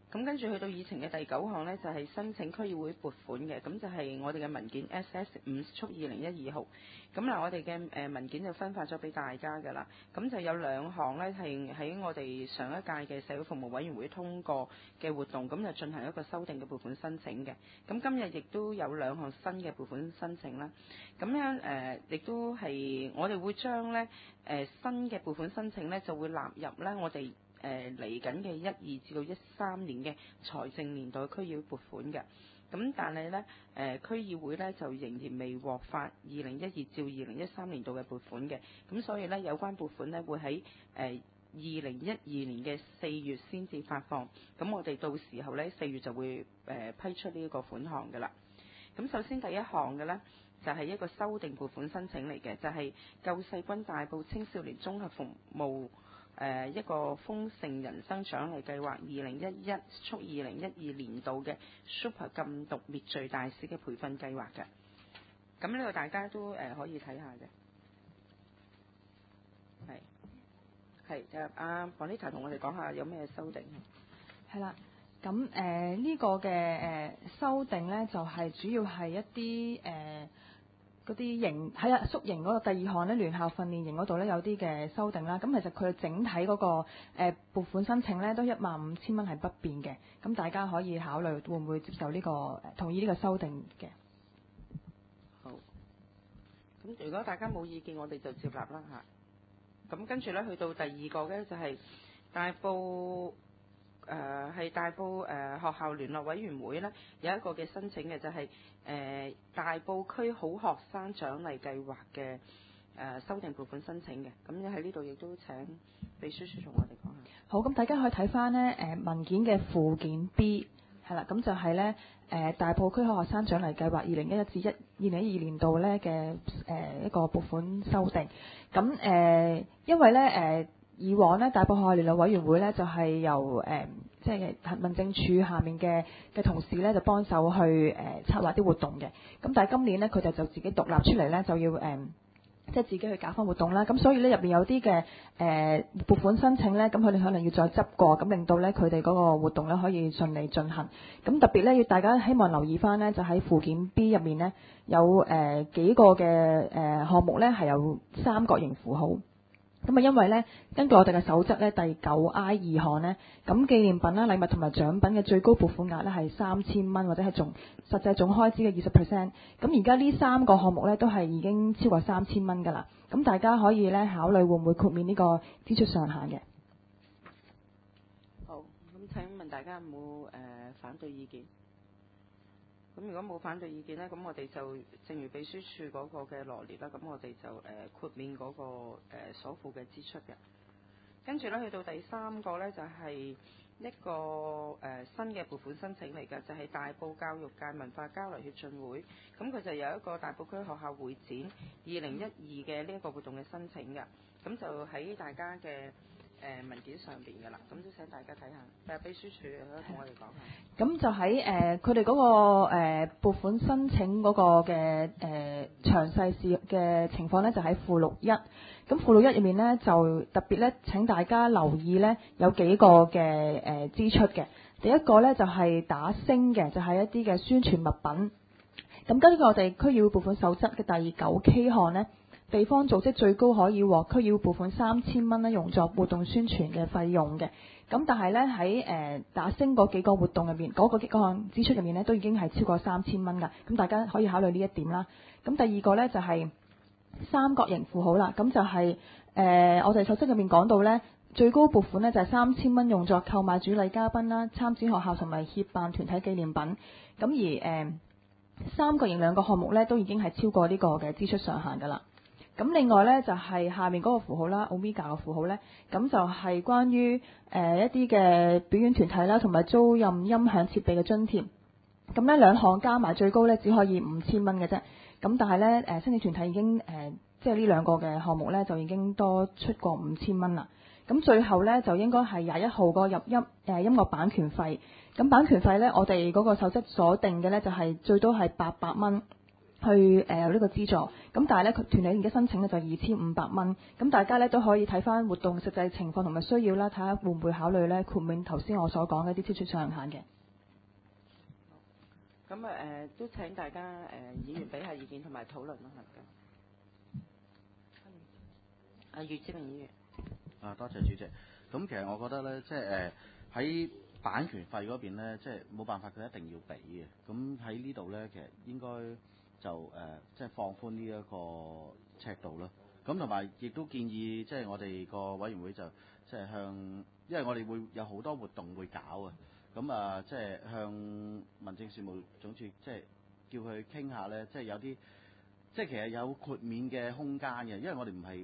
咁跟住去到議程嘅第9項呢，就係申請區議會撥款嘅，咁就係我哋嘅文件 SS5/2012號。咁嗱，我哋嘅文件就分發咗俾大家㗎啦。咁就有2項呢，係喺我哋上一屆嘅社會服務委員會通過嘅活動，咁就進行一個修訂嘅撥款申請嘅。咁今日亦都有2項新嘅撥款申請啦。咁樣亦都係我哋會將呢新嘅撥款申請呢，就會納入呢我哋嚟緊嘅12至到13年嘅財政年度嘅區議會撥款嘅。咁但係呢，區議會呢就仍然未獲發2012至2013年度嘅撥款嘅。咁所以呢，有關撥款呢會喺2012年嘅4月先至發放。咁我哋到時候呢4月就會批出呢一個款項㗎啦。咁首先第一項嘅呢，就係一個修訂撥款申請嚟嘅，就係救世軍大埔青少年綜合服務一個豐盛人生獎勵計劃2011-2012年度嘅 Super 禁毒滅罪大使嘅培訓計劃嘅。咁呢個大家都可以睇下嘅。係就阿 Bonita 同我哋講下有咩修訂。 係啦，咁呢個嘅修訂咧，就係主要係一啲嗰啲營喺宿營嗰個第2項咧，聯校訓練營嗰度咧有啲嘅修訂啦。咁其實佢整體嗰個撥款申請咧都15,000蚊係不變嘅。咁大家可以考慮會唔會接受呢個同意呢個修訂嘅。 好。咁如果大家冇意見，我哋就接納啦嚇。咁跟住咧，去到第2個咧，就係大埔學校聯絡委員會咧有一個嘅申請嘅，就係大埔區好學生獎勵計劃嘅修訂撥款申請嘅。咁喺呢度亦都請秘書處同我哋講下。 好，咁大家可以睇翻呢文件嘅附件 B 係啦，咁就係呢大埔區好學生獎勵計劃2011至2012年度呢嘅一個撥款修訂。咁因為呢以往呢大埔學校聯絡委員會呢就係由即係民政處下面嘅同事呢就幫手去策劃啲活動嘅。咁但係今年呢佢哋就自己獨立出嚟呢，就要即係自己去搞翻活動啦。咁所以呢入邊有啲嘅撥款申請呢，咁佢哋可能要再執過，咁令到呢佢哋嗰個活動呢可以順利進行。咁特別呢要大家希望留意翻呢，就喺附件 B 入面呢，有幾個嘅項目呢係有三角形符號。咁啊，因為咧，根據我哋嘅守則咧，第9I 2項咧，咁紀念品啦、禮物同埋獎品嘅最高撥款額咧係3,000蚊，或者係實際總開支嘅20%。咁而家呢3個項目咧都係已經超過3,000蚊㗎啦。咁大家可以咧考慮會唔會豁免呢個支出上限嘅。 好，咁請問大家有冇反對意見？咁如果冇反對意見呢，咁我哋就正如秘書處嗰個嘅羅列啦，咁我哋就豁免嗰個所付嘅支出嘅。跟住呢，去到第3個呢，就係一個新嘅撥款申請嚟嘅，就係大埔教育界文化交流協進會。咁佢就有一個大埔區學校會展2012嘅呢一個活動嘅申請嘅。咁就喺大家嘅文件上邊㗎啦，咁都請大家睇下。秘書處同我哋講下。咁就喺佢哋嗰個撥款申請嗰個嘅詳細事嘅情況呢，就喺附錄1。咁附錄1入面呢，就特別呢請大家留意呢，有幾個嘅支出嘅。第一個呢，就係打星嘅，就係一啲嘅宣傳物品。咁根據我哋區議會撥款守則嘅第9K 項呢，地方組織最高可以獲區議會撥款3,000蚊咧，用作活動宣傳嘅費用嘅。咁但係咧喺打星嗰幾個活動入面，嗰項支出入面咧，都已經係超過3,000蚊㗎。咁大家可以考慮呢一點啦。咁第二個咧就係三角形符號啦。咁就係我哋守則入面講到咧，最高撥款咧就係3,000蚊，用作購買主禮嘉賓啦、參展學校同埋協辦團體紀念品。咁而三角形兩個項目咧，都已經係超過呢個嘅支出上限㗎啦。咁另外咧就係下面嗰個符號啦 ，Omega 嘅符號咧，咁就係關於一啲嘅表演團體啦，同埋租賃音響設備嘅津貼。咁呢兩項加埋最高咧只可以5,000蚊嘅啫。咁但係咧申請團體已經即係呢兩個嘅項目咧就已經多出過5,000蚊啦。咁最後咧就應該係21號個入音樂版權費。咁版權費咧我哋嗰個守則所定嘅咧就係最多係800蚊。 去有呢個資助，咁但係咧佢團體而家申請咧就2500蚊，咁大家咧都可以睇翻活動實際情況同埋需要啦，睇下會唔會考慮咧豁免頭先我所講嘅一啲支出上限嘅。 咁都請大家議員俾下意見同埋討論啦，係㗎。余志明議員。 多謝主席。咁其實我覺得咧，即係喺版權費嗰邊咧，即係冇辦法佢一定要俾嘅。咁喺呢度咧，其實應該就即係放寬呢一個尺度啦。咁同埋亦都建議，即係我哋個委員會就即係向，因為我哋會有好多活動會搞啊。咁即係向民政事務總署，即係叫佢傾下咧，即係有啲，即係其實有豁免嘅空間嘅，因為我哋唔係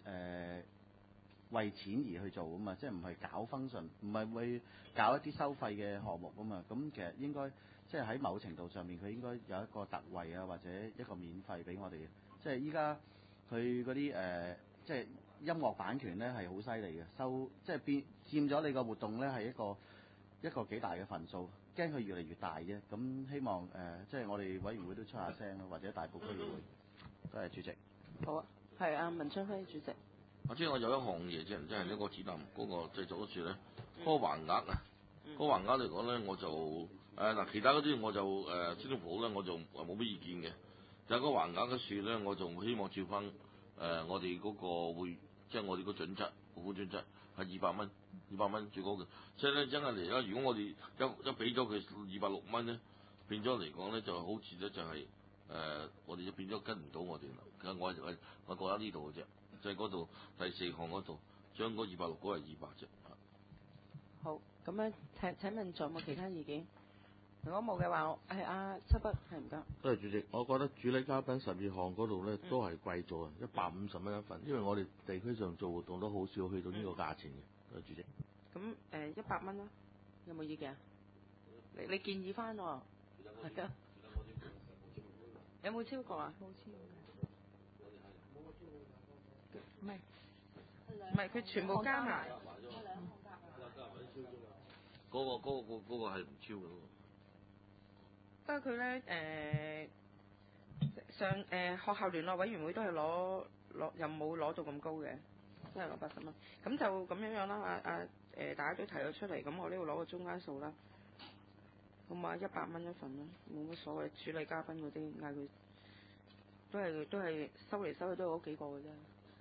為錢而去做啊嘛，即係唔係搞 function， 唔係會搞一啲收費嘅項目啊嘛。咁其實應該即係喺某程度上面，佢應該有一個特惠啊，或者一個免費俾我哋嘅。即係依家佢嗰啲即係音樂版權咧係好犀利嘅，收即係佔咗你個活動咧係一個幾大嘅份數，驚佢越嚟越大啫。咁希望即係我哋委員會都出下聲咯，或者大埔區議會。多謝主席。 好啊，係啊，文昌輝主席。 即係我有一項嘢啫，即係呢個指南嗰個製作嗰處咧，嗰個橫額啊，嗰個橫額嚟講咧，我就嗱其他嗰啲我就司政府咧我就冇乜意見嘅，但係個橫額嘅處咧，我就希望照翻我哋嗰個會，即係我哋個準則，撥款準則係200蚊最高嘅，所以咧真係嚟啦，如果我哋一俾咗佢206蚊咧，變咗嚟講咧就好似咧就係我哋就變咗跟唔到我哋啦。其實我覺得呢度嘅啫。就係嗰度第4項嗰度，將嗰260改為200啫。 好，咁咧請問仲有冇其他意見？如果冇嘅話，我係阿七北係唔該。 多謝主席，我覺得主禮嘉賓12項嗰度咧都係貴咗啊，150蚊一份，因為我哋地區上做活動都好少去到呢個價錢嘅。多謝主席。 咁100蚊啦，有冇意見啊？你建議翻喎，係啊？有冇超過啊？冇超過。唔係，佢全部加埋。 嗰個係唔超嘅喎。 不過佢咧學校聯絡委員會都係攞又冇攞到咁高嘅，都係攞80蚊。咁就咁樣啦，大家都提咗出嚟，咁我呢度攞個中間數啦。咁啊100蚊一份啦，冇乜所謂。主禮嘉賓嗰啲嗌佢都係收嚟收去都係嗰幾個嘅啫。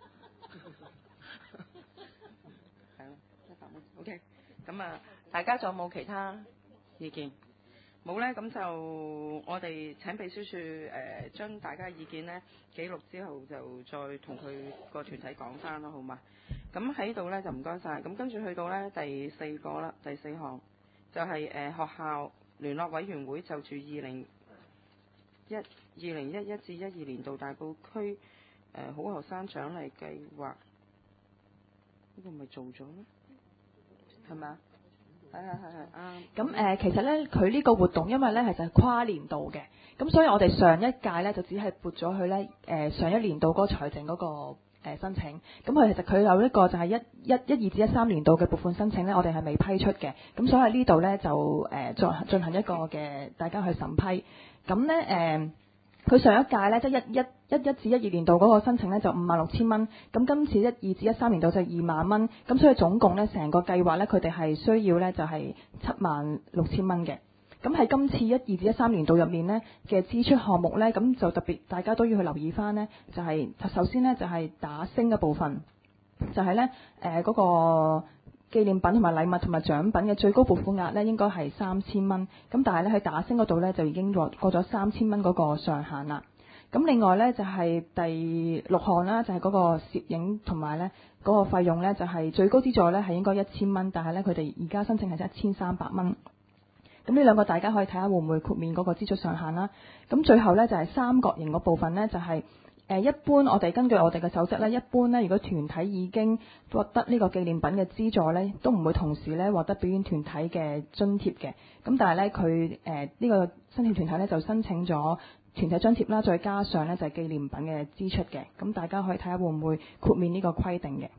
係咯，100蚊。OK， 咁大家仲有冇其他意見？冇咧，咁就我哋請秘書處將大家意見咧記錄之後，就再同佢個團體講翻咯，好嘛？咁喺度咧就唔該晒。咁跟住去到咧第4個啦，第4項就係學校聯絡委員會就住2011至12年度大埔區好學生獎勵計劃，呢個咪做咗咩？係咪啊？係啱。 咁其實咧，佢呢個活動因為咧係就係跨年度嘅，咁所以我哋上一屆咧就只係撥咗佢咧上一年度嗰個財政嗰個申請。咁其實佢有一個就係12至13年度嘅撥款申請咧，我哋係未批出嘅。咁所以呢度咧就進行一個嘅大家去審批。咁咧佢上一屆咧即係11至12年度嗰個申請咧就56,000蚊，咁今次12至13年度就2萬蚊，咁所以總共咧成個計劃咧佢哋係需要咧就係76,000蚊嘅。咁喺今次12至13年度入面咧嘅支出項目咧，咁就特別大家都要去留意翻咧，就係首先咧就係打星嘅部分，就係咧嗰個紀念品同埋禮物同埋獎品嘅最高撥款額咧應該係3,000蚊，咁但係咧喺打星嗰度咧就已經過咗3,000蚊嗰個上限啦。咁另外咧就係第6項啦，就係嗰個攝影同埋咧嗰個費用咧就係最高資助咧係應該1,000蚊，但係咧佢哋而家申請係1,300蚊。咁呢兩個大家可以睇下會唔會豁免嗰個支出上限啦。咁最後咧就係三角形嗰部分咧就係一般我哋根據我哋嘅守則咧，一般咧如果團體已經獲得呢個紀念品嘅資助咧，都唔會同時咧獲得表演團體嘅津貼嘅。咁但係咧佢呢個申請團體咧就申請咗團體津貼啦，再加上咧就係紀念品嘅支出嘅。咁大家可以睇下會唔會豁免呢個規定嘅。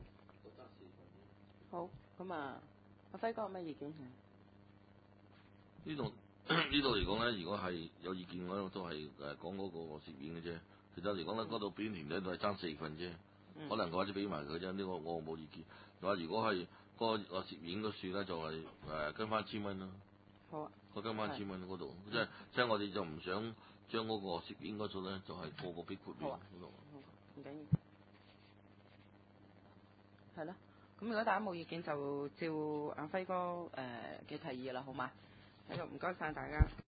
好，咁阿輝哥有咩意見？ 呢度呢度嚟講咧，如果係有意見咧，都係講嗰個攝影嘅啫。其實嚟講咧，嗰度表田咧都係爭4份啫，可能或者俾埋佢啫。呢個我冇意見。話如果係個攝影嗰樹咧，就係跟翻1,000蚊咯。 好啊。 佢跟翻1,000蚊嗰度，即係我哋就唔想將嗰個攝影嗰度咧，就係個俾豁免嗰度。 唔緊要。係咯。咁如果大家冇意見，就照阿輝哥嘅提議啦，好嘛？喺度唔該晒大家。